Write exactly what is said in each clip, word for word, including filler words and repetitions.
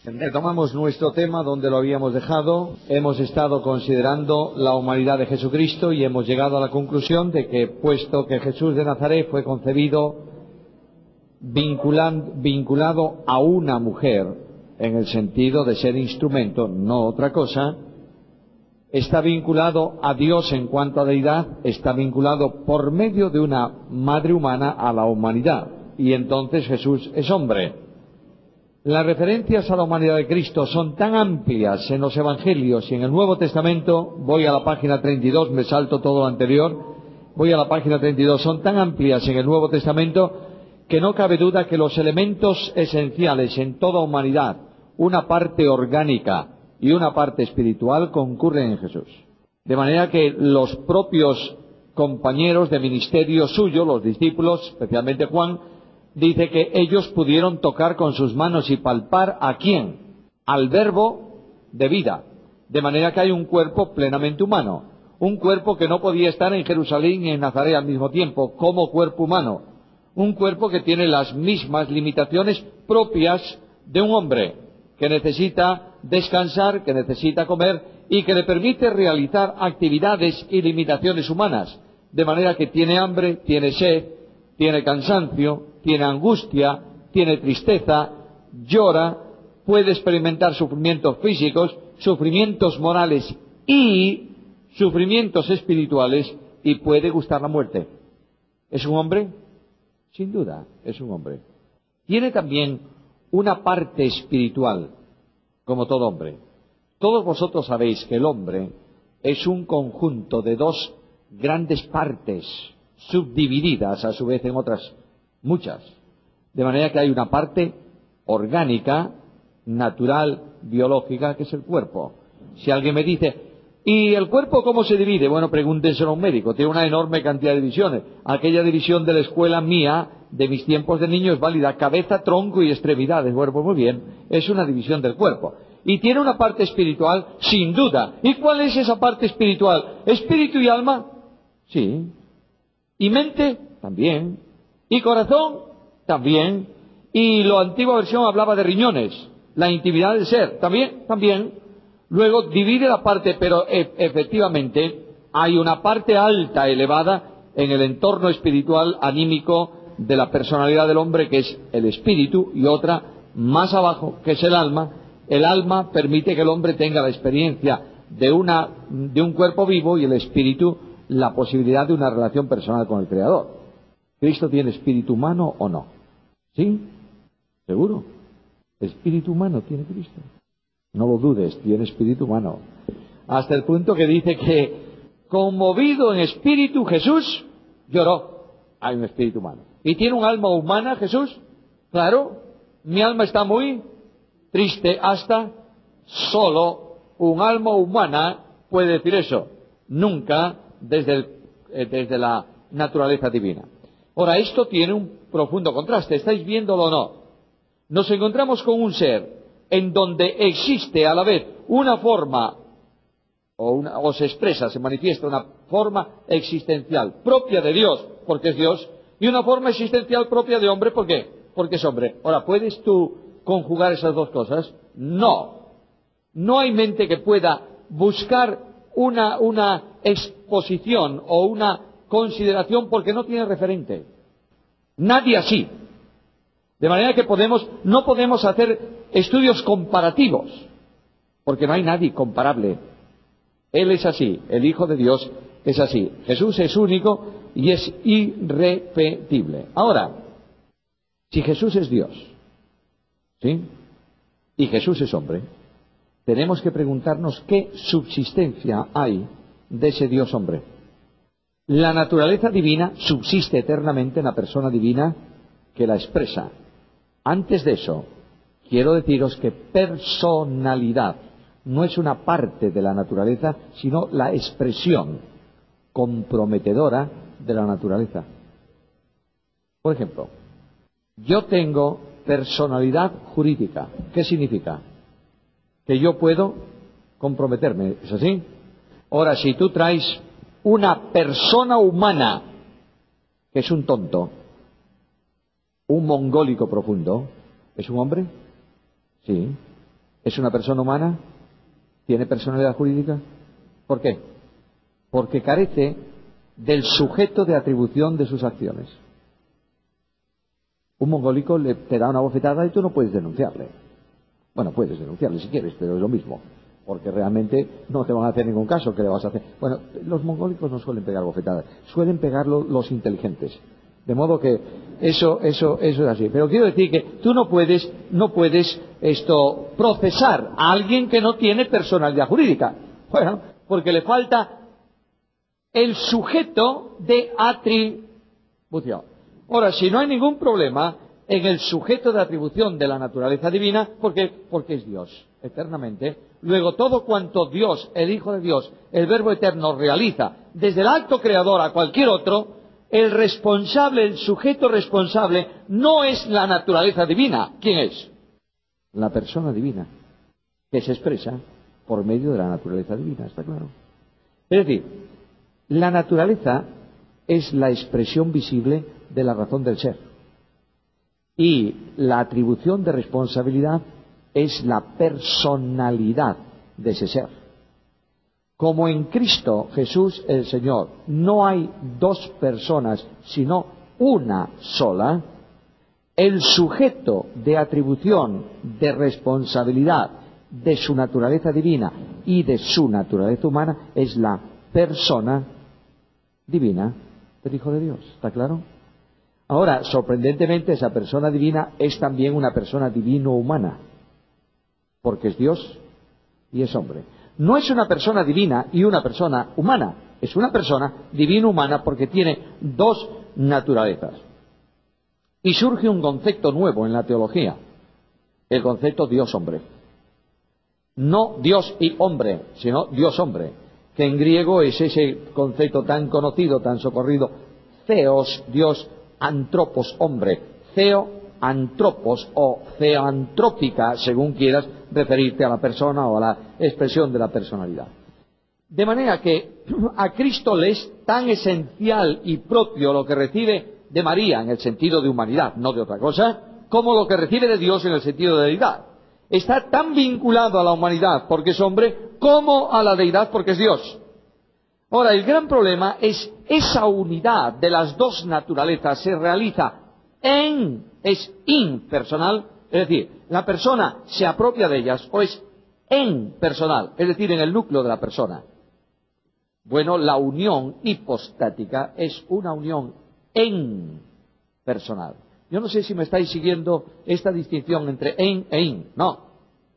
Retomamos nuestro tema donde lo habíamos dejado. Hemos estado considerando la humanidad de Jesucristo y hemos llegado a la conclusión de que, puesto que Jesús de Nazaret fue concebido vinculan, vinculado a una mujer, en el sentido de ser instrumento, no otra cosa, está vinculado a Dios en cuanto a deidad, está vinculado por medio de una madre humana a la humanidad, y entonces Jesús es hombre. Las referencias a la humanidad de Cristo son tan amplias en los Evangelios y en el Nuevo Testamento. Voy a la página treinta y dos, me salto todo lo anterior, voy a la página treinta y dos, son tan amplias en el Nuevo Testamento que no cabe duda que los elementos esenciales en toda humanidad, una parte orgánica y una parte espiritual, concurren en Jesús. De manera que los propios compañeros de ministerio suyo, los discípulos, especialmente Juan, dice que ellos pudieron tocar con sus manos y palpar ¿a quién? Al Verbo de vida. De manera que hay un cuerpo plenamente humano. Un cuerpo que no podía estar en Jerusalén y en Nazaret al mismo tiempo, como cuerpo humano. Un cuerpo que tiene las mismas limitaciones propias de un hombre, que necesita descansar, que necesita comer y que le permite realizar actividades y limitaciones humanas. De manera que tiene hambre, tiene sed, tiene cansancio, tiene angustia, tiene tristeza, llora, puede experimentar sufrimientos físicos, sufrimientos morales y sufrimientos espirituales, y puede gustar la muerte. ¿Es un hombre? Sin duda, es un hombre. Tiene también una parte espiritual, como todo hombre. Todos vosotros sabéis que el hombre es un conjunto de dos grandes partes, subdivididas a su vez en otras muchas. De manera que hay una parte orgánica, natural, biológica, que es el cuerpo. Si alguien me dice, ¿y el cuerpo cómo se divide? Bueno, pregúntenselo a un médico. Tiene una enorme cantidad de divisiones. Aquella división de la escuela mía, de mis tiempos de niño, es válida. Cabeza, tronco y extremidades. Bueno, pues muy bien. Es una división del cuerpo. ¿Y tiene una parte espiritual? Sin duda. ¿Y cuál es esa parte espiritual? ¿Espíritu y alma? Sí. ¿Y mente? También. ¿Y corazón? También. Y la antigua versión hablaba de riñones. La intimidad del ser. También. También. Luego divide la parte, pero e- efectivamente hay una parte alta, elevada, en el entorno espiritual, anímico de la personalidad del hombre, que es el espíritu, y otra más abajo, que es el alma. El alma permite que el hombre tenga la experiencia de una, de un cuerpo vivo, y el espíritu la posibilidad de una relación personal con el Creador. ¿Cristo tiene espíritu humano o no? ¿Sí? ¿Seguro? Espíritu humano tiene Cristo. No lo dudes, tiene espíritu humano. Hasta el punto que dice que, conmovido en espíritu, Jesús lloró. Hay un espíritu humano. ¿Y tiene un alma humana, Jesús? Claro. Mi alma está muy triste. Hasta solo un alma humana puede decir eso. Nunca desde, el, eh, desde la naturaleza divina. Ahora, esto tiene un profundo contraste. ¿Estáis viéndolo o no? Nos encontramos con un ser en donde existe a la vez una forma, o, una, o se expresa, se manifiesta una forma existencial propia de Dios, porque es Dios, y una forma existencial propia de hombre, ¿por qué? Porque es hombre. Ahora, ¿puedes tú conjugar esas dos cosas? No. No hay mente que pueda buscar una, una exposición o una consideración porque no tiene referente. Nadie así. De manera que podemos, no podemos hacer estudios comparativos, porque no hay nadie comparable. Él es así, el Hijo de Dios es así. Jesús es único y es irrepetible. Ahora, si Jesús es Dios, ¿sí? Y Jesús es hombre, tenemos que preguntarnos qué subsistencia hay de ese Dios hombre. La naturaleza divina subsiste eternamente en la persona divina que la expresa. Antes de eso, quiero deciros que personalidad no es una parte de la naturaleza, sino la expresión comprometedora de la naturaleza. Por ejemplo, yo tengo personalidad jurídica. ¿Qué significa? Que yo puedo comprometerme, ¿es así? Ahora, si tú traes una persona humana, que es un tonto, un mongólico profundo, ¿es un hombre? Sí. ¿Es una persona humana? ¿Tiene personalidad jurídica? ¿Por qué? Porque carece del sujeto de atribución de sus acciones. Un mongólico le, te da una bofetada y tú no puedes denunciarle. Bueno, puedes denunciarle si quieres, pero es lo mismo, porque realmente no te van a hacer ningún caso. ¿Qué le vas a hacer? Bueno, los mongólicos no suelen pegar bofetadas, suelen pegarlo los inteligentes. De modo que eso, eso, eso es así. Pero quiero decir que tú no puedes, no puedes esto procesar a alguien que no tiene personalidad jurídica. Bueno, porque le falta el sujeto de atribución. Ahora, si no hay ningún problema en el sujeto de atribución de la naturaleza divina, ¿por qué? Porque es Dios, eternamente. Luego, todo cuanto Dios, el Hijo de Dios, el Verbo eterno realiza, desde el acto creador a cualquier otro, el responsable, el sujeto responsable, no es la naturaleza divina. ¿Quién es? La persona divina, que se expresa por medio de la naturaleza divina, ¿está claro? Es decir, la naturaleza es la expresión visible de la razón del ser. Y la atribución de responsabilidad es la personalidad de ese ser. Como en Cristo Jesús el Señor no hay dos personas, sino una sola, el sujeto de atribución de responsabilidad de su naturaleza divina y de su naturaleza humana es la persona divina del Hijo de Dios. ¿Está claro? Ahora, sorprendentemente, esa persona divina es también una persona divino-humana, porque es Dios y es hombre. No es una persona divina y una persona humana, es una persona divino-humana porque tiene dos naturalezas. Y surge un concepto nuevo en la teología, el concepto Dios-hombre. No Dios y hombre, sino Dios-hombre, que en griego es ese concepto tan conocido, tan socorrido, Theos, Dios, antropos, hombre, Theo, antropos o theoantrópica, según quieras referirte a la persona o a la expresión de la personalidad. De manera que a Cristo le es tan esencial y propio lo que recibe de María en el sentido de humanidad, no de otra cosa, como lo que recibe de Dios en el sentido de deidad. Está tan vinculado a la humanidad porque es hombre, como a la deidad porque es Dios. Ahora, el gran problema es esa unidad de las dos naturalezas se realiza en, es impersonal, es decir, la persona se apropia de ellas o es en personal, es decir, en el núcleo de la persona. Bueno, la unión hipostática es una unión en personal. Yo no sé si me estáis siguiendo esta distinción entre en e in. No.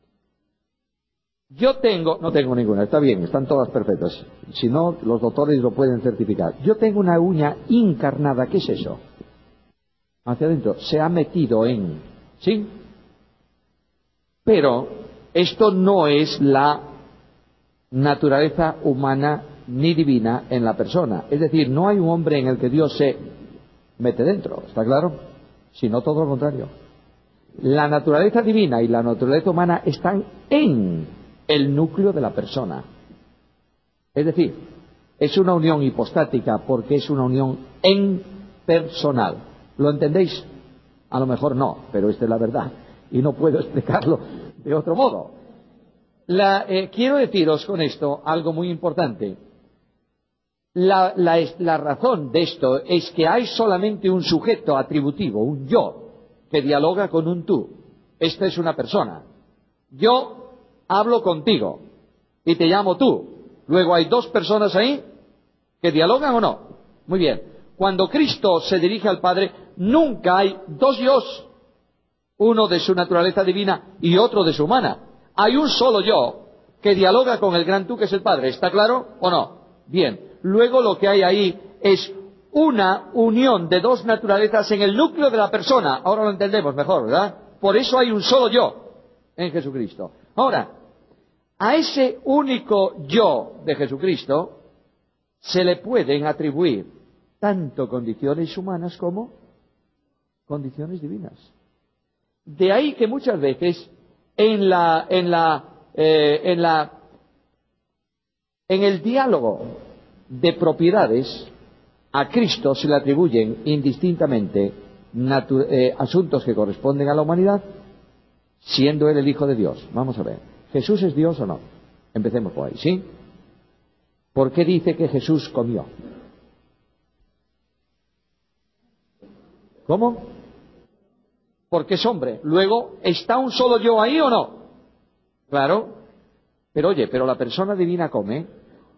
Yo tengo, no tengo ninguna, está bien, están todas perfectas. Si no, los doctores lo pueden certificar. Yo tengo una uña encarnada, ¿qué es eso? Hacia adentro, se ha metido en, ¿sí? Pero esto no es la naturaleza humana ni divina en la persona. Es decir, no hay un hombre en el que Dios se mete dentro, ¿está claro? Sino todo lo contrario. La naturaleza divina y la naturaleza humana están en el núcleo de la persona. Es decir, es una unión hipostática porque es una unión en personal. ¿Lo entendéis? A lo mejor no, pero esta es la verdad y no puedo explicarlo de otro modo. La, eh, quiero deciros con esto algo muy importante. La, la, la razón de esto es que hay solamente un sujeto atributivo, un yo, que dialoga con un tú. Esta es una persona. Yo hablo contigo y te llamo tú. Luego hay dos personas ahí que dialogan o no. Muy bien. Cuando Cristo se dirige al Padre, nunca hay dos yos, uno de su naturaleza divina y otro de su humana. Hay un solo yo que dialoga con el gran tú que es el Padre. ¿Está claro o no? Bien. Luego lo que hay ahí es una unión de dos naturalezas en el núcleo de la persona. Ahora lo entendemos mejor, ¿verdad? Por eso hay un solo yo en Jesucristo. Ahora, a ese único yo de Jesucristo se le pueden atribuir tanto condiciones humanas como condiciones divinas. De ahí que muchas veces en la, en la, eh, en la, en el diálogo de propiedades a Cristo se le atribuyen indistintamente natu- eh, asuntos que corresponden a la humanidad, siendo Él el Hijo de Dios. Vamos a ver, ¿Jesús es Dios o no? Empecemos por ahí, ¿sí? ¿Por qué dice que Jesús comió? ¿Cómo? Porque es hombre. Luego, ¿está un solo yo ahí o no? Claro. Pero oye, pero la persona divina come.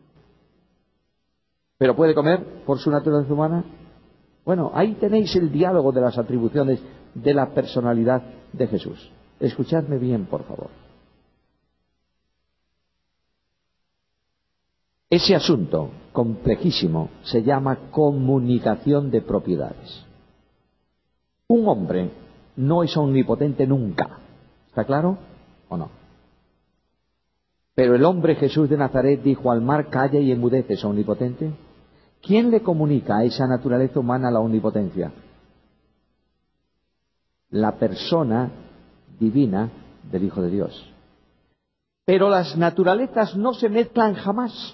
¿Pero puede comer por su naturaleza humana? Bueno, ahí tenéis el diálogo de las atribuciones de la personalidad de Jesús. Escuchadme bien, por favor. Ese asunto complejísimo se llama comunicación de propiedades. Un hombre no es omnipotente nunca. ¿Está claro o no? Pero el hombre Jesús de Nazaret dijo al mar, calla y enmudece, ¿es omnipotente? ¿Quién le comunica a esa naturaleza humana la omnipotencia? La persona divina del Hijo de Dios. Pero las naturalezas no se mezclan jamás.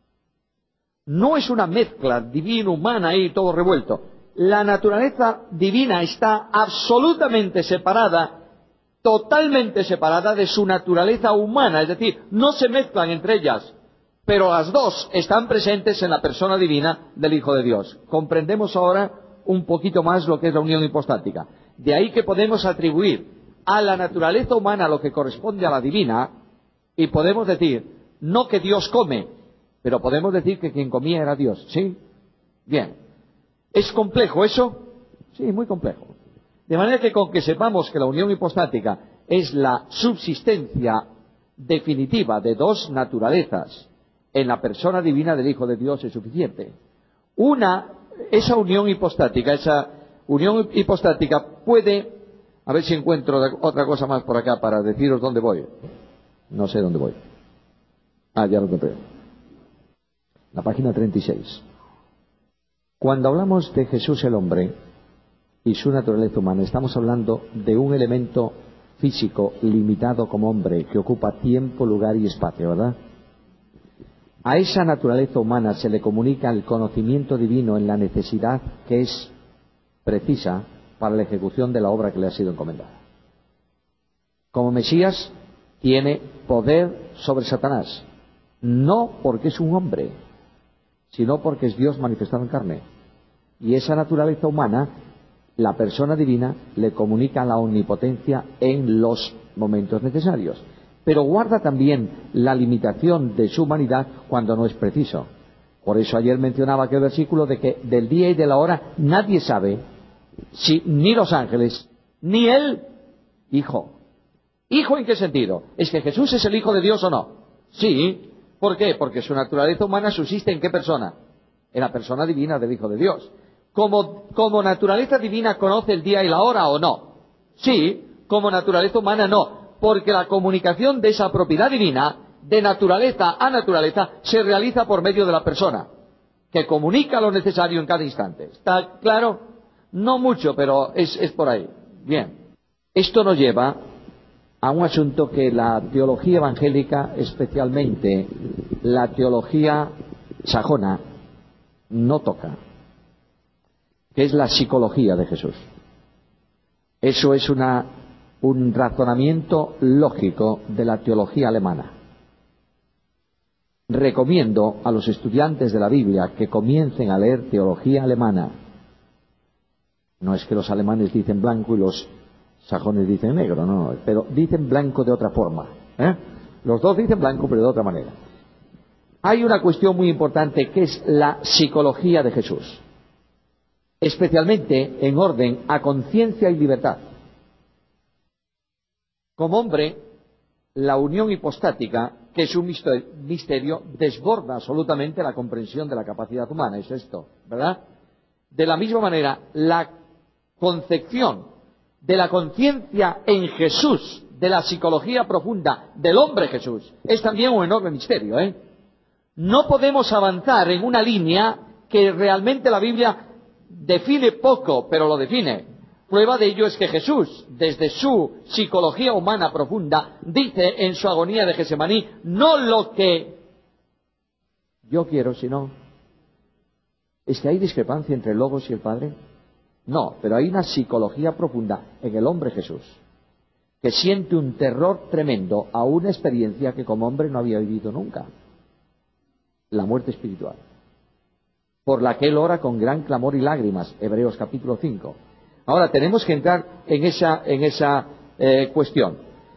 No es una mezcla divino-humana y todo revuelto. La naturaleza divina está absolutamente separada, totalmente separada de su naturaleza humana, es decir, no se mezclan entre ellas, pero las dos están presentes en la persona divina del Hijo de Dios. Comprendemos ahora un poquito más lo que es la unión hipostática. De ahí que podemos atribuir a la naturaleza humana lo que corresponde a la divina, y podemos decir, no que Dios come, pero podemos decir que quien comía era Dios, ¿sí? Bien. ¿Es complejo eso? Sí, muy complejo. De manera que con que sepamos que la unión hipostática es la subsistencia definitiva de dos naturalezas en la persona divina del Hijo de Dios es suficiente. Una, esa unión hipostática, esa unión hipostática puede, a ver si encuentro otra cosa más por acá para deciros dónde voy. No sé dónde voy. Ah, ya lo encontré. La página treinta y seis. Cuando hablamos de Jesús el hombre y su naturaleza humana, estamos hablando de un elemento físico limitado como hombre que ocupa tiempo, lugar y espacio, ¿verdad? A esa naturaleza humana se le comunica el conocimiento divino en la necesidad que es precisa para la ejecución de la obra que le ha sido encomendada. Como Mesías tiene poder sobre Satanás, no porque es un hombre, sino porque es Dios manifestado en carne. Y esa naturaleza humana, la persona divina, le comunica la omnipotencia en los momentos necesarios. Pero guarda también la limitación de su humanidad cuando no es preciso. Por eso ayer mencionaba aquel versículo de que del día y de la hora nadie sabe, si ni los ángeles, ni el Hijo. ¿Hijo en qué sentido? ¿Es que Jesús es el Hijo de Dios o no? Sí. ¿Por qué? Porque su naturaleza humana subsiste ¿en qué persona? En la persona divina del Hijo de Dios. ¿Como, como naturaleza divina conoce el día y la hora o no? Sí. Como naturaleza humana no. Porque la comunicación de esa propiedad divina, de naturaleza a naturaleza, se realiza por medio de la persona, que comunica lo necesario en cada instante. ¿Está claro? No mucho, pero es, es por ahí. Bien. Esto nos lleva a un asunto que la teología evangélica, especialmente la teología sajona, no toca, que es la psicología de Jesús. Eso es una, un razonamiento lógico de la teología alemana. Recomiendo a los estudiantes de la Biblia que comiencen a leer teología alemana. No es que los alemanes dicen blanco y los sajones dicen negro, no, no, pero dicen blanco de otra forma, ¿eh? Los dos dicen blanco, pero de otra manera. Hay una cuestión muy importante que es la psicología de Jesús, especialmente en orden a conciencia y libertad. Como hombre, la unión hipostática, que es un misterio, desborda absolutamente la comprensión de la capacidad humana, es esto, ¿verdad? De la misma manera, la concepción de la conciencia en Jesús, de la psicología profunda del hombre Jesús, es también un enorme misterio, ¿eh? No podemos avanzar en una línea que realmente la Biblia define poco, pero lo define. Prueba de ello es que Jesús, desde su psicología humana profunda, dice en su agonía de Getsemaní, no lo que yo quiero, sino... ¿Es que hay discrepancia entre el Logos y el Padre? No, pero hay una psicología profunda en el hombre Jesús. que siente un terror tremendo a una experiencia que como hombre no había vivido nunca, la muerte espiritual, por la que él ora con gran clamor y lágrimas, Hebreos capítulo cinco. Ahora tenemos que entrar en esa, en esa eh, cuestión.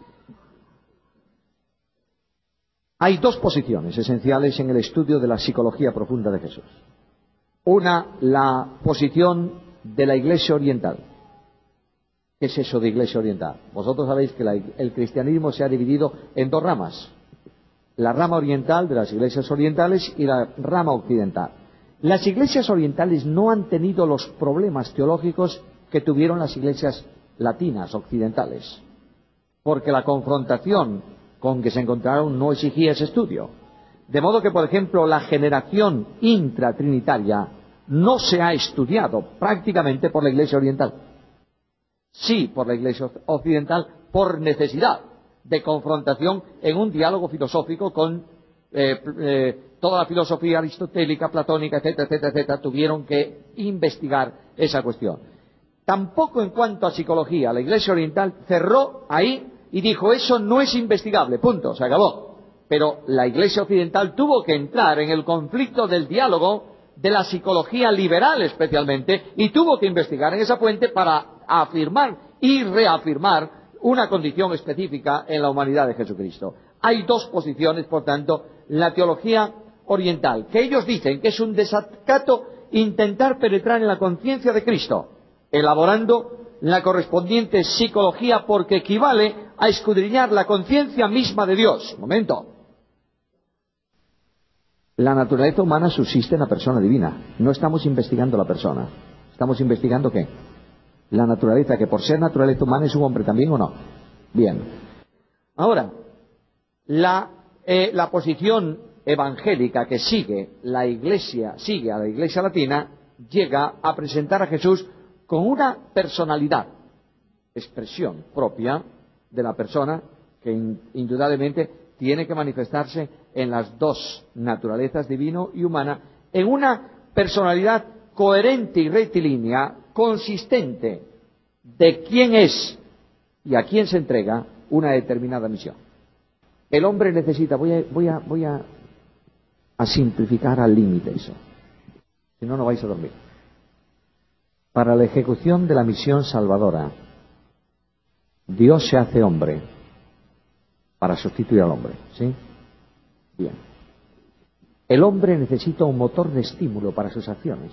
Hay dos posiciones esenciales en el estudio de la psicología profunda de Jesús. Una, la posición de la Iglesia Oriental. ¿Qué es eso de Iglesia Oriental? Vosotros sabéis que la, el cristianismo se ha dividido en dos ramas. La rama oriental de las iglesias orientales y la rama occidental. Las iglesias orientales no han tenido los problemas teológicos que tuvieron las iglesias latinas, occidentales, porque la confrontación con que se encontraron no exigía ese estudio. De modo que, por ejemplo, la generación intratrinitaria no se ha estudiado prácticamente por la iglesia oriental. Sí, por la iglesia occidental, por necesidad de confrontación en un diálogo filosófico con eh, eh, toda la filosofía aristotélica, platónica, etcétera, etcétera, etcétera, tuvieron que investigar esa cuestión. Tampoco en cuanto a psicología, la Iglesia Oriental cerró ahí y dijo, eso no es investigable, punto, se acabó. Pero la Iglesia Occidental tuvo que entrar en el conflicto del diálogo de la psicología liberal especialmente, y tuvo que investigar en esa fuente para afirmar y reafirmar una condición específica en la humanidad de Jesucristo. Hay dos posiciones, por tanto, la teología oriental, que ellos dicen que es un desacato intentar penetrar en la conciencia de Cristo, elaborando la correspondiente psicología, porque equivale a escudriñar la conciencia misma de Dios. Un momento. La naturaleza humana subsiste en la persona divina. No estamos investigando la persona. ¿Estamos investigando qué? La naturaleza, que por ser naturaleza humana es un hombre también, ¿o no? Bien. Ahora, la, eh, la posición evangélica que sigue la Iglesia, sigue a la Iglesia latina, llega a presentar a Jesús con una personalidad, expresión propia de la persona que in, indudablemente tiene que manifestarse en las dos naturalezas, divino y humana, en una personalidad coherente y rectilínea, consistente de quién es y a quién se entrega una determinada misión. El hombre necesita, voy a, voy a, voy a, a simplificar al límite eso, si no, no vais a dormir. Para la ejecución de la misión salvadora, Dios se hace hombre para sustituir al hombre, ¿sí? Bien. El hombre necesita un motor de estímulo para sus acciones.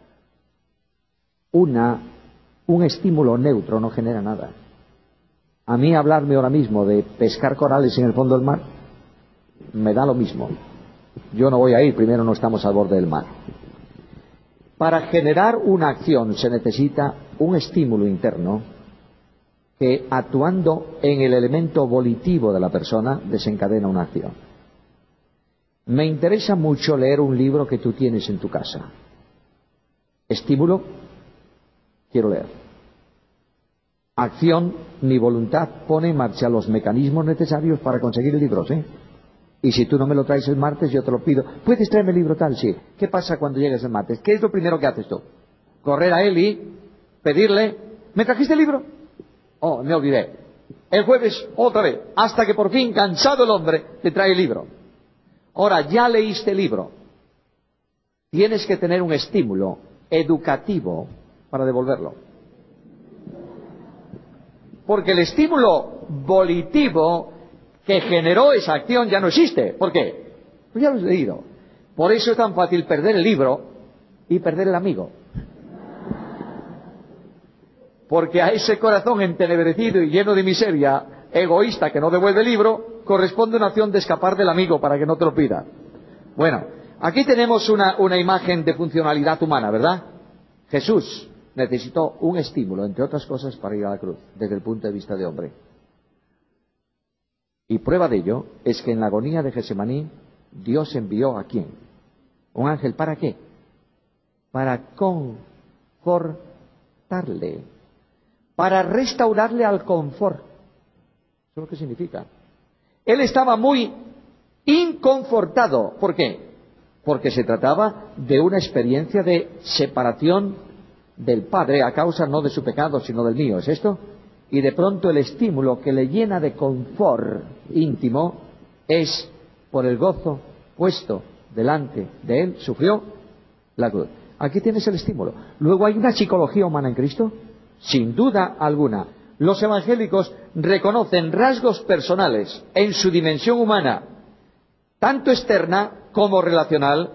Una, un estímulo neutro no genera nada. A mí hablarme ahora mismo de pescar corales en el fondo del mar, me da lo mismo. Yo no voy a ir, primero no estamos al borde del mar. Para generar una acción se necesita un estímulo interno que, actuando en el elemento volitivo de la persona, desencadena una acción. Me interesa mucho leer un libro que tú tienes en tu casa. Estímulo, quiero leer. Acción, mi voluntad pone en marcha los mecanismos necesarios para conseguir el libro, ¿sí? Y si tú no me lo traes el martes, yo te lo pido. ¿Puedes traerme el libro tal? Sí. ¿Qué pasa cuando llegues el martes? ¿Qué es lo primero que haces tú? Correr a él y pedirle, ¿me trajiste el libro? Oh, me olvidé. El jueves, otra vez, hasta que por fin, cansado el hombre, te trae el libro. Ahora, ya leíste el libro. Tienes que tener un estímulo educativo para devolverlo. Porque el estímulo volitivo que generó esa acción ya no existe. ¿Por qué? Pues ya lo he leído. Por eso es tan fácil perder el libro y perder el amigo. Porque a ese corazón entenebrecido y lleno de miseria, egoísta, que no devuelve el libro, corresponde una acción de escapar del amigo para que no te lo pida. Bueno, aquí tenemos una, una imagen de funcionalidad humana, ¿verdad? Jesús necesitó un estímulo, entre otras cosas, para ir a la cruz, desde el punto de vista de hombre. Y prueba de ello es que en la agonía de Getsemaní, Dios envió ¿a quién? Un ángel, ¿para qué? Para confortarle, para restaurarle al confort. Eso es lo que significa. Él estaba muy inconfortado. ¿Por qué? Porque se trataba de una experiencia de separación del Padre a causa no de su pecado, sino del mío. ¿Es esto? y de pronto el estímulo que le llena de confort íntimo es por el gozo puesto delante de él, sufrió la cruz. Aquí tienes el estímulo. Luego, ¿hay una psicología humana en Cristo? Sin duda alguna. Los evangélicos reconocen rasgos personales en su dimensión humana, tanto externa como relacional,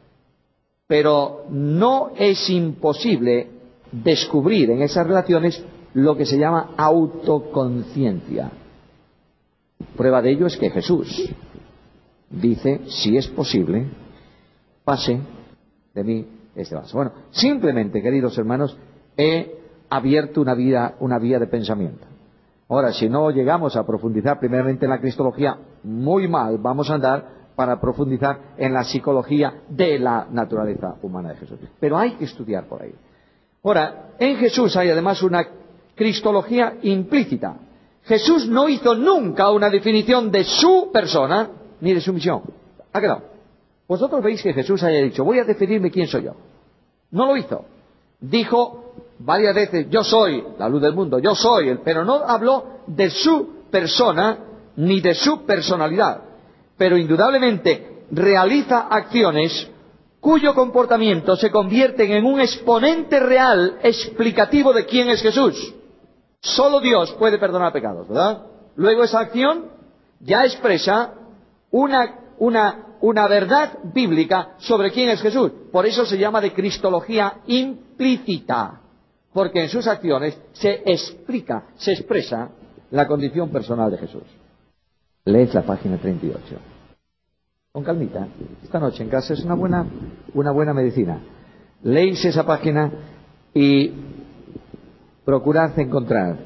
pero no es imposible descubrir en esas relaciones lo que se llama autoconciencia. Prueba de ello es que Jesús dice, si es posible, pase de mí este vaso. Bueno, simplemente, queridos hermanos, he abierto una vía, una vía de pensamiento. Ahora, si no llegamos a profundizar primeramente en la cristología, muy mal vamos a andar para profundizar en la psicología de la naturaleza humana de Jesús. Pero hay que estudiar por ahí. Ahora, en Jesús hay además una cristología implícita. Jesús no hizo nunca una definición de su persona ni de su misión. ¿Ha quedado? Vosotros veis que Jesús haya dicho, voy a definirme quién soy yo. No lo hizo. Dijo varias veces, yo soy la luz del mundo, yo soy el, pero no habló de su persona ni de su personalidad. Pero indudablemente realiza acciones cuyo comportamiento se convierten en un exponente real explicativo de quién es Jesús. Solo Dios puede perdonar pecados, ¿verdad? Luego esa acción ya expresa una, una, una verdad bíblica sobre quién es Jesús. Por eso se llama de cristología implícita, porque en sus acciones se explica, se expresa la condición personal de Jesús. Leed la página treinta y ocho. Con calmita. Esta noche en casa es una buena, una buena medicina. Leéis esa página y procurad encontrar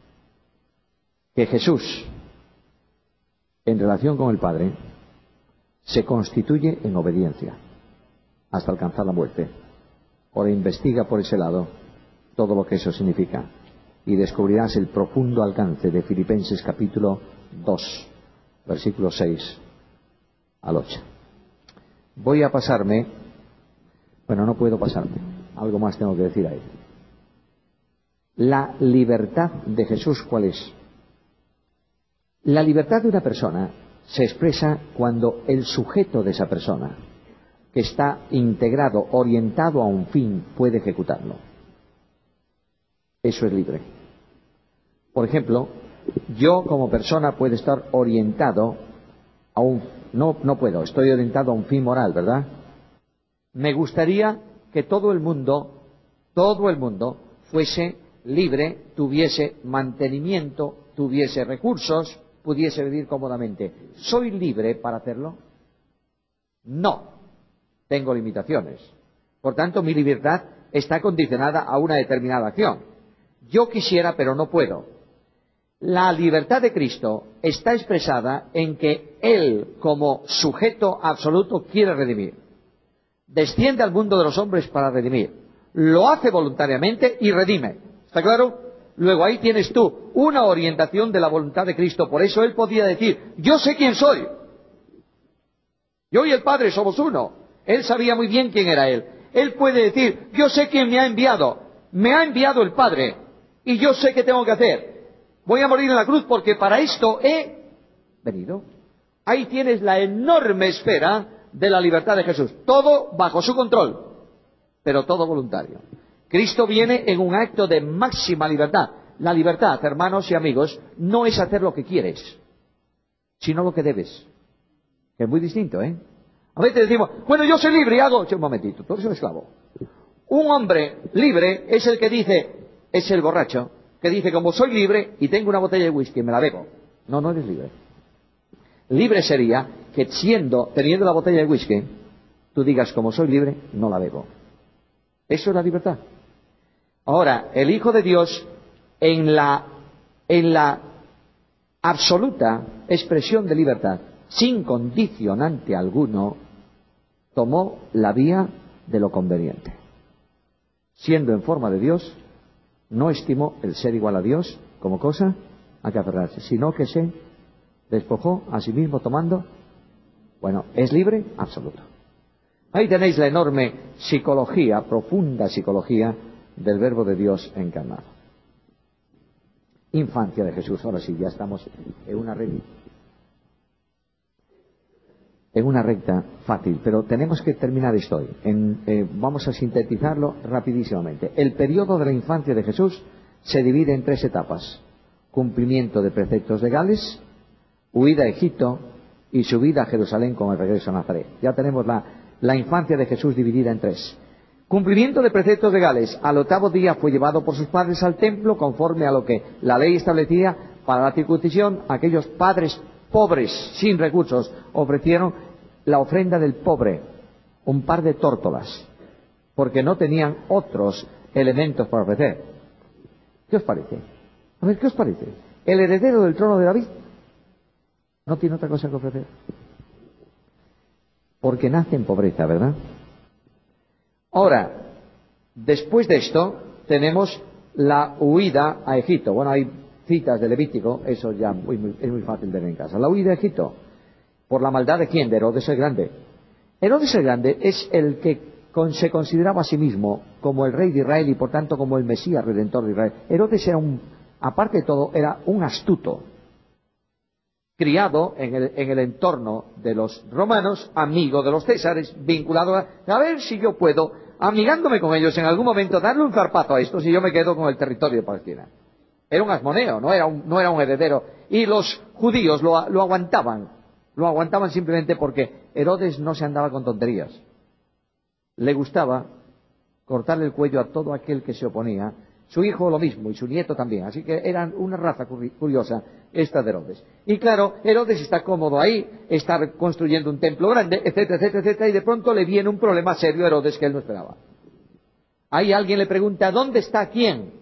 que Jesús, en relación con el Padre, se constituye en obediencia hasta alcanzar la muerte. Ahora investiga por ese lado todo lo que eso significa y descubrirás el profundo alcance de Filipenses capítulo dos, versículos seis al ocho. Voy a pasarme, bueno, no puedo pasarme, algo más tengo que decir ahí. La libertad de Jesús, ¿cuál es? La libertad de una persona se expresa cuando el sujeto de esa persona, que está integrado, orientado a un fin, puede ejecutarlo. Eso es libre. Por ejemplo, yo como persona puedo estar orientado a un... No, no puedo, estoy orientado a un fin moral, ¿verdad? Me gustaría que todo el mundo, todo el mundo, fuese libre, tuviese mantenimiento, tuviese recursos, pudiese vivir cómodamente. ¿Soy libre para hacerlo? No. Tengo limitaciones. Por tanto, mi libertad está condicionada a una determinada acción. Yo quisiera, pero no puedo. La libertad de Cristo está expresada en que Él, como sujeto absoluto, quiere redimir. Desciende al mundo de los hombres para redimir. Lo hace voluntariamente y redime. ¿Está claro? Luego ahí tienes tú una orientación de la voluntad de Cristo. Por eso Él podía decir, yo sé quién soy. Yo y el Padre somos uno. Él sabía muy bien quién era Él. Él puede decir, yo sé quién me ha enviado. Me ha enviado el Padre. Y yo sé qué tengo que hacer. Voy a morir en la cruz porque para esto he venido. Ahí tienes la enorme esfera de la libertad de Jesús. Todo bajo su control, pero todo voluntario. Cristo viene en un acto de máxima libertad. La libertad, hermanos y amigos, no es hacer lo que quieres, sino lo que debes. Es muy distinto, ¿eh? A veces decimos, bueno, yo soy libre y hago... Un momentito, tú eres un esclavo. Un hombre libre es el que dice, es el borracho, que dice, como soy libre y tengo una botella de whisky, me la bebo. No, no eres libre. Libre sería que siendo, teniendo la botella de whisky, tú digas, como soy libre, no la bebo. Eso es la libertad. Ahora, el Hijo de Dios, en la, en la absoluta expresión de libertad, sin condicionante alguno, tomó la vía de lo conveniente. Siendo en forma de Dios, no estimó el ser igual a Dios como cosa a que aferrarse, sino que se despojó a sí mismo tomando, bueno, es libre absoluto. Ahí tenéis la enorme psicología, profunda psicología del Verbo de Dios encarnado. infancia de Jesús. Ahora sí, ya estamos en una recta, en una recta fácil, pero tenemos que terminar esto hoy. En, eh, vamos a sintetizarlo rapidísimamente. El periodo de la infancia de Jesús se divide en tres etapas: cumplimiento de preceptos legales, huida a Egipto y subida a Jerusalén con el regreso a Nazaret. Ya tenemos la, la infancia de Jesús dividida en tres. Cumplimiento de preceptos legales. Al octavo día fue llevado por sus padres al templo conforme a lo que la ley establecía para la circuncisión. Aquellos padres pobres, sin recursos, ofrecieron la ofrenda del pobre, un par de tórtolas, porque no tenían otros elementos para ofrecer. ¿Qué os parece? A ver, ¿qué os parece? El heredero del trono de David no tiene otra cosa que ofrecer, porque nace en pobreza, ¿verdad? Ahora, después de esto, tenemos la huida a Egipto. Bueno, hay citas de Levítico, eso ya muy, muy, es muy fácil de ver en casa. La huida a Egipto, ¿por la maldad de quién? De Herodes el Grande. Herodes el Grande es el que con, se consideraba a sí mismo como el rey de Israel y por tanto como el Mesías redentor de Israel. Herodes era un, aparte de todo, era un astuto, criado en el, en el entorno de los romanos, amigo de los césares, vinculado a, a ver si yo puedo, amigándome con ellos en algún momento, darle un zarpazo a estos y yo me quedo con el territorio de Palestina. Era un asmoneo, no era un, no era un heredero. Y los judíos lo, lo aguantaban, lo aguantaban simplemente porque Herodes no se andaba con tonterías. Le gustaba cortarle el cuello a todo aquel que se oponía. Su hijo lo mismo, y su nieto también. Así que eran una raza curiosa, esta de Herodes. Y claro, Herodes está cómodo ahí, está construyendo un templo grande, etcétera, etcétera, etcétera, y de pronto le viene un problema serio a Herodes que él no esperaba. Ahí alguien le pregunta, ¿dónde está quién?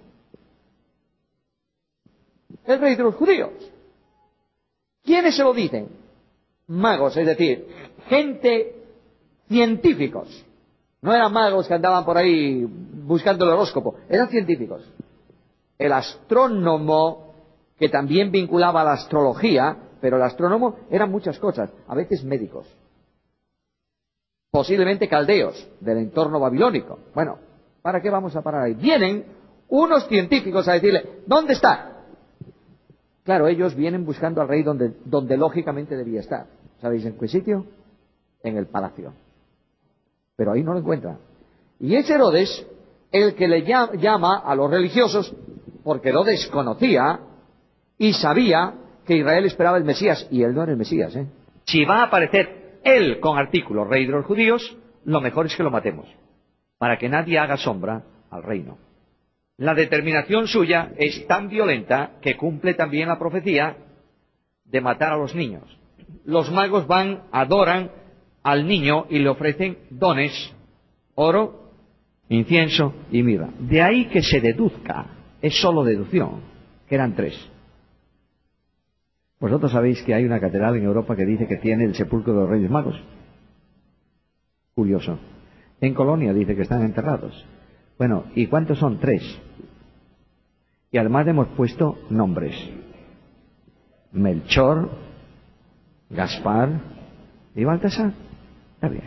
El rey de los judíos. ¿Quiénes se lo dicen? Magos, es decir, gente científicos. No eran magos que andaban por ahí buscando el horóscopo, eran científicos. El astrónomo, que también vinculaba a la astrología, pero el astrónomo eran muchas cosas, a veces médicos, posiblemente caldeos del entorno babilónico. Bueno, ¿para qué vamos a parar ahí? Vienen unos científicos a decirle, ¿dónde está? Claro, ellos vienen buscando al rey donde, donde lógicamente debía estar. ¿Sabéis en qué sitio? En el palacio. Pero ahí no lo encuentran. Y es Herodes el que le llama a los religiosos, porque Herodes conocía y sabía que Israel esperaba el Mesías, y él no era el Mesías, ¿eh? Si va a aparecer él con artículo rey de los judíos, lo mejor es que lo matemos, para que nadie haga sombra al reino. La determinación suya es tan violenta que cumple también la profecía de matar a los niños. Los magos van, adoran al niño y le ofrecen dones, oro, incienso y mirra. De ahí que se deduzca, es solo deducción, que eran tres. Vosotros sabéis que hay una catedral en Europa que dice que tiene el sepulcro de los Reyes Magos. Curioso. En Colonia dice que están enterrados. Bueno, ¿y cuántos son? Tres. Y además hemos puesto nombres: Melchor, Gaspar y Baltasar. Está bien.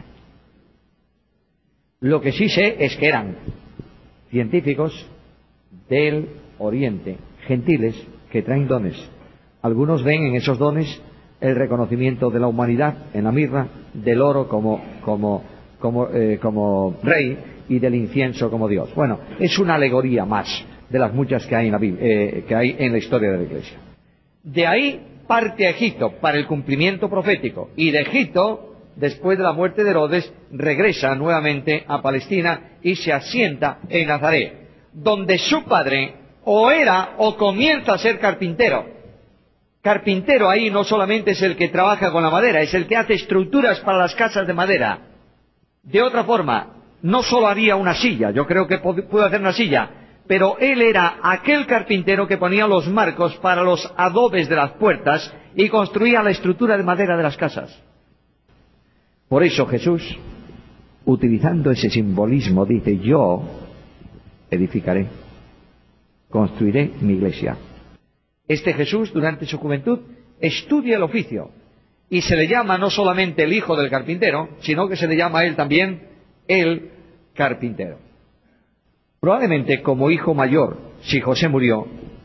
Lo que sí sé es que eran científicos del Oriente, gentiles, que traen dones. Algunos ven en esos dones el reconocimiento de la humanidad en la mirra, del oro como, como, como, eh, como rey y del incienso como Dios. Bueno, es una alegoría más de las muchas que hay en la Biblia, eh, que hay en la historia de la Iglesia. De ahí parte a Egipto para el cumplimiento profético, y de Egipto, después de la muerte de Herodes, regresa nuevamente a Palestina y se asienta en Nazaret, donde su padre o era o comienza a ser carpintero. Carpintero ahí no solamente es el que trabaja con la madera, es el que hace estructuras para las casas de madera. De otra forma, no solo haría una silla, yo creo que puede hacer una silla, pero él era aquel carpintero que ponía los marcos para los adobes de las puertas y construía la estructura de madera de las casas. Por eso Jesús, utilizando ese simbolismo, dice: yo edificaré, construiré mi iglesia. Este Jesús, durante su juventud, estudia el oficio y se le llama no solamente el hijo del carpintero, sino que se le llama a él también el carpintero. Probablemente como hijo mayor, si José murió,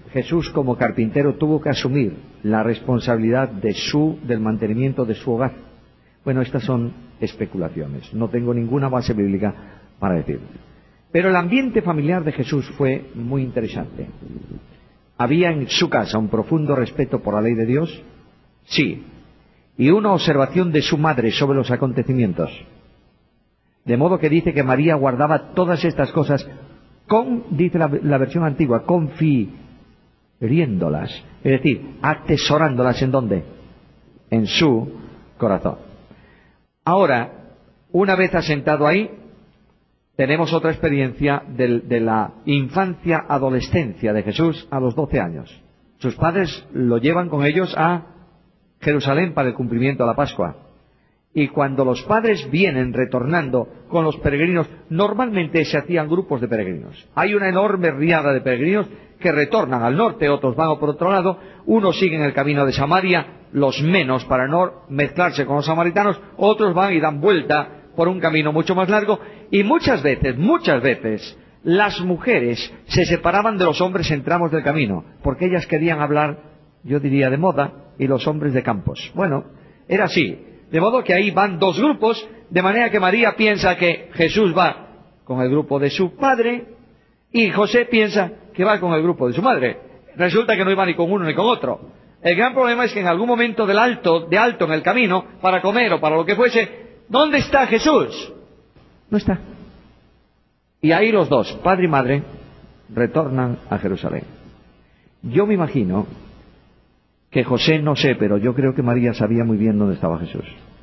Jesús, como carpintero, tuvo que asumir la responsabilidad de su, del mantenimiento de su hogar. Bueno, estas son especulaciones. No tengo ninguna base bíblica para decirlo. Pero el ambiente familiar de Jesús fue muy interesante. ¿Había en su casa un profundo respeto por la ley de Dios? Sí. Y una observación de su madre sobre los acontecimientos. De modo que dice que María guardaba todas estas cosas con, dice la, la versión antigua, confiriéndolas. Es decir, atesorándolas ¿en dónde? En su corazón. Ahora, una vez asentado ahí, tenemos otra experiencia de, de la infancia-adolescencia de Jesús a los doce años. Sus padres lo llevan con ellos a Jerusalén para el cumplimiento de la Pascua. Y cuando los padres vienen retornando con los peregrinos, normalmente se hacían grupos de peregrinos. Hay una enorme riada de peregrinos que retornan al norte, otros van por otro lado, unos siguen el camino de Samaria, los menos para no mezclarse con los samaritanos, otros van y dan vuelta por un camino mucho más largo, y muchas veces, muchas veces, las mujeres se separaban de los hombres en tramos del camino, porque ellas querían hablar, yo diría, de moda, y los hombres de campos. Bueno, era así. De modo que ahí van dos grupos, de manera que María piensa que Jesús va con el grupo de su padre, y José piensa que va con el grupo de su madre. Resulta que no iba ni con uno ni con otro. El gran problema es que en algún momento del alto, de alto en el camino, para comer o para lo que fuese, ¿dónde está Jesús? No está. Y ahí los dos, padre y madre, retornan a Jerusalén. Yo me imagino que José, no sé, pero yo creo que María sabía muy bien dónde estaba Jesús.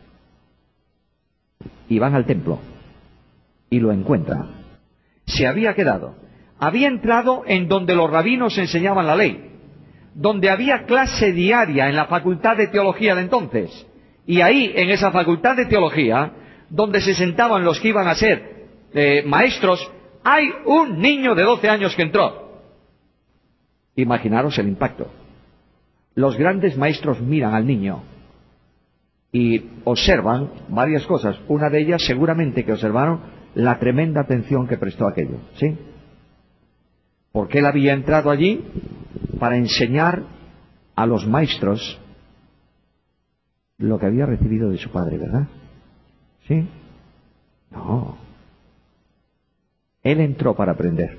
Y van al templo y lo encuentran. Se había quedado. Había entrado en donde los rabinos enseñaban la ley, donde había clase diaria en la facultad de teología de entonces. Y ahí, en esa facultad de teología, donde se sentaban los que iban a ser eh, maestros, hay un niño de doce años que entró. Imaginaros el impacto. Los grandes maestros miran al niño y observan varias cosas. Una de ellas seguramente que observaron la tremenda atención que prestó a aquello, ¿sí? Porque él había entrado allí para enseñar a los maestros lo que había recibido de su padre, ¿verdad? ¿Sí? No. Él entró para aprender.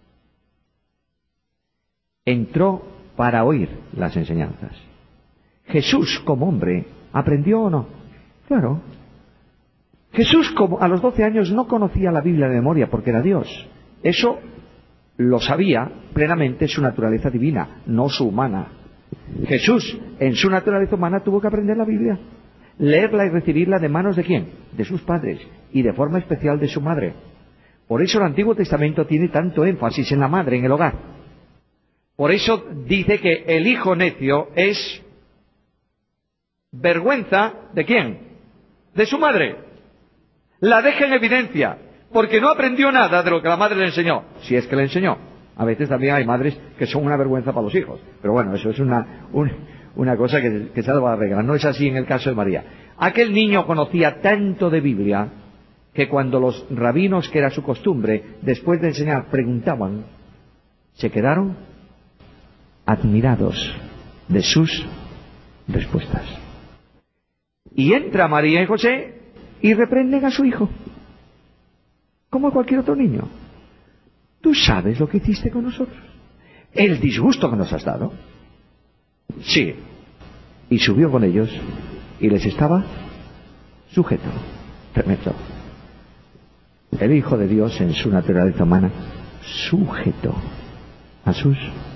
Entró para oír las enseñanzas. Jesús, como hombre, ¿aprendió o no? Claro. Jesús, como a los doce años, no conocía la Biblia de memoria porque era Dios. Eso lo sabía plenamente su naturaleza divina, no su humana. Jesús, en su naturaleza humana, tuvo que aprender la Biblia, leerla y recibirla de manos de ¿quién? De sus padres, y de forma especial de su madre. Por eso el Antiguo Testamento tiene tanto énfasis en la madre, en el hogar. Por eso dice que el hijo necio es vergüenza ¿de quién? De su madre. La deja en evidencia, porque no aprendió nada de lo que la madre le enseñó, si es que le enseñó. A veces también hay madres que son una vergüenza para los hijos, pero bueno, eso es una, un, una cosa que, que se ha dado a arreglar. No es así en el caso de María. Aquel niño conocía tanto de Biblia que cuando los rabinos, que era su costumbre, después de enseñar, preguntaban, se quedaron admirados de sus respuestas. Y entra María y José y reprenden a su hijo, como cualquier otro niño. ¿Tú sabes lo que hiciste con nosotros? ¿El disgusto que nos has dado? Sí. Y subió con ellos y les estaba sujeto. Tremendo. El Hijo de Dios, en su naturaleza humana, sujeto a sus...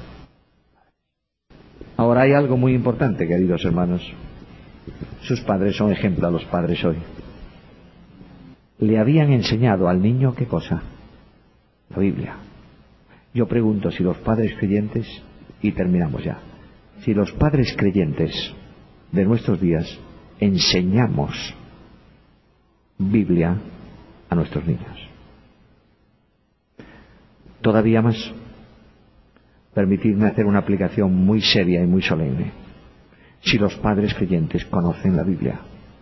Ahora hay algo muy importante, queridos hermanos. Sus padres son ejemplo a los padres hoy. Le habían enseñado al niño, ¿qué cosa? La Biblia. Yo pregunto si los padres creyentes, y terminamos ya, si los padres creyentes de nuestros días enseñamos Biblia a nuestros niños. Todavía más, permitidme hacer una aplicación muy seria y muy solemne. Si los padres creyentes conocen la Biblia.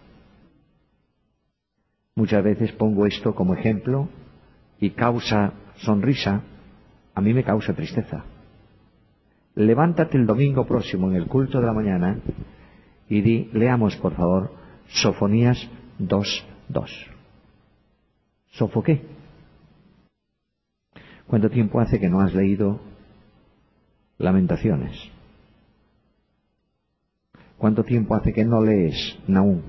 Muchas veces pongo esto como ejemplo y causa sonrisa, a mí me causa tristeza. levántate el domingo próximo en el culto de la mañana y di, leamos por favor, Sofonías dos dos. ¿Sofo qué? ¿Cuánto tiempo hace que no has leído Lamentaciones? ¿Cuánto tiempo hace que no lees Nahum?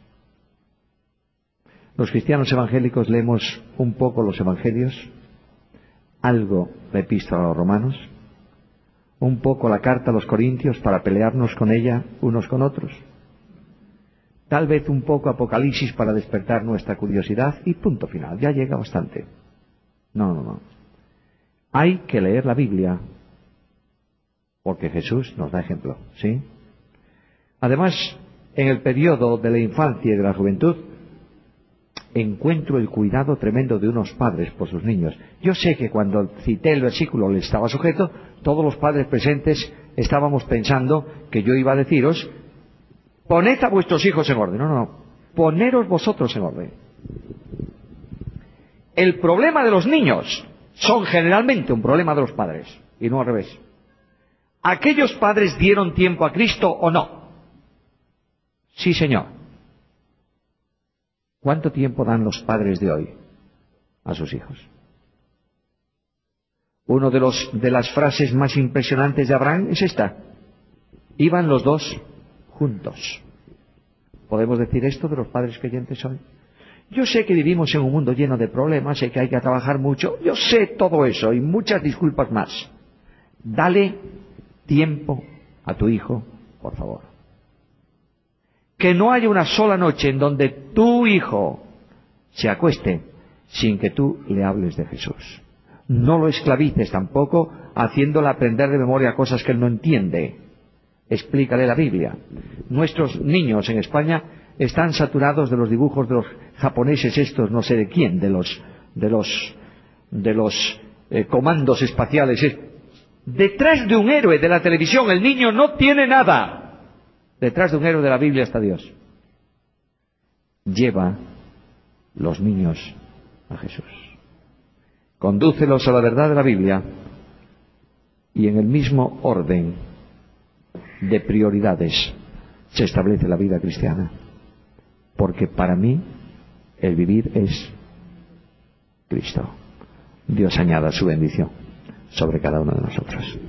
Los cristianos evangélicos leemos un poco los evangelios, algo la epístola a los romanos, un poco la carta a los corintios para pelearnos con ella unos con otros, tal vez un poco Apocalipsis para despertar nuestra curiosidad y punto final, ya llega bastante. No, no, no. Hay que leer la Biblia porque Jesús nos da ejemplo, ¿sí? Además, en el periodo de la infancia y de la juventud, encuentro el cuidado tremendo de unos padres por sus niños. Yo sé que cuando cité el versículo le estaba sujeto, todos los padres presentes estábamos pensando que yo iba a deciros, poned a vuestros hijos en orden. No, no, no. Poneros vosotros en orden. El problema de los niños son generalmente un problema de los padres, y no al revés. ¿Aquellos padres dieron tiempo a Cristo o no? Sí, señor. ¿Cuánto tiempo dan los padres de hoy a sus hijos? Uno de los de las frases más impresionantes de Abraham es esta: iban los dos juntos. ¿Podemos decir esto de los padres creyentes hoy? Yo sé que vivimos en un mundo lleno de problemas, sé que hay que trabajar mucho, yo sé todo eso y muchas disculpas más. Dale tiempo a tu hijo, por favor. Que no haya una sola noche en donde tu hijo se acueste sin que tú le hables de Jesús. No lo esclavices tampoco haciéndole aprender de memoria cosas que él no entiende. Explícale la Biblia. Nuestros niños en España están saturados de los dibujos de los japoneses estos, no sé de quién, de los de los de los eh, comandos espaciales. Detrás de un héroe de la televisión el niño no tiene nada. Detrás de un héroe de la Biblia está Dios. Lleva los niños a Jesús. Condúcelos a la verdad de la Biblia y en el mismo orden de prioridades se establece la vida cristiana. Porque para mí el vivir es Cristo. Dios añada su bendición sobre cada uno de nosotros.